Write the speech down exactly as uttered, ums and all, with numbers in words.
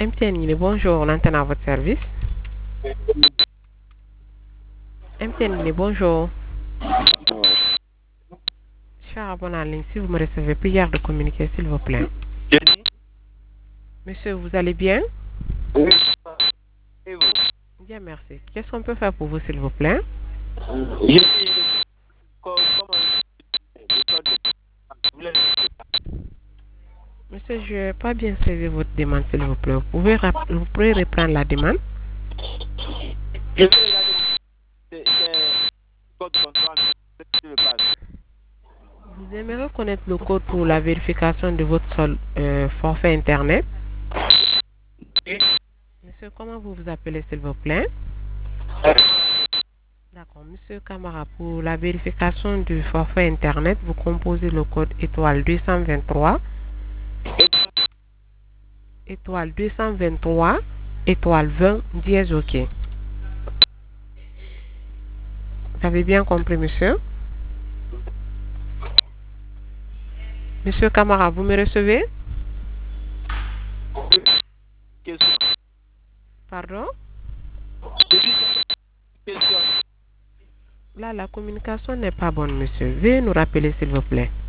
M T N Guinée, bonjour, l'antenne à votre service. M T N Guinée, bonjour. Je suis abonné en ligne. Si vous me recevez, prière de communiquer, s'il vous plaît. Monsieur, vous allez bien? Oui. Et vous? Bien, merci. Qu'est-ce qu'on peut faire pour vous, s'il vous plaît? Je suis comme Monsieur, je n'ai pas bien saisi votre demande, s'il vous plaît. Vous pouvez, rap- vous pouvez reprendre la demande? Je vais regarder. C'est c'est code contrôle. Je le passe. Vous aimeriez connaître le code pour la vérification de votre sol, euh, forfait Internet? Oui. Monsieur, comment vous vous appelez, s'il vous plaît? D'accord. Monsieur Camara, pour la vérification du forfait Internet, vous composez le code étoile deux cent vingt-trois, étoile deux cent vingt-trois, étoile vingt, dièse OK. Vous avez bien compris, monsieur? Monsieur Camara, vous me recevez? Question. Pardon? Je dis question. Là, la communication n'est pas bonne, monsieur. Veuillez nous rappeler, s'il vous plaît.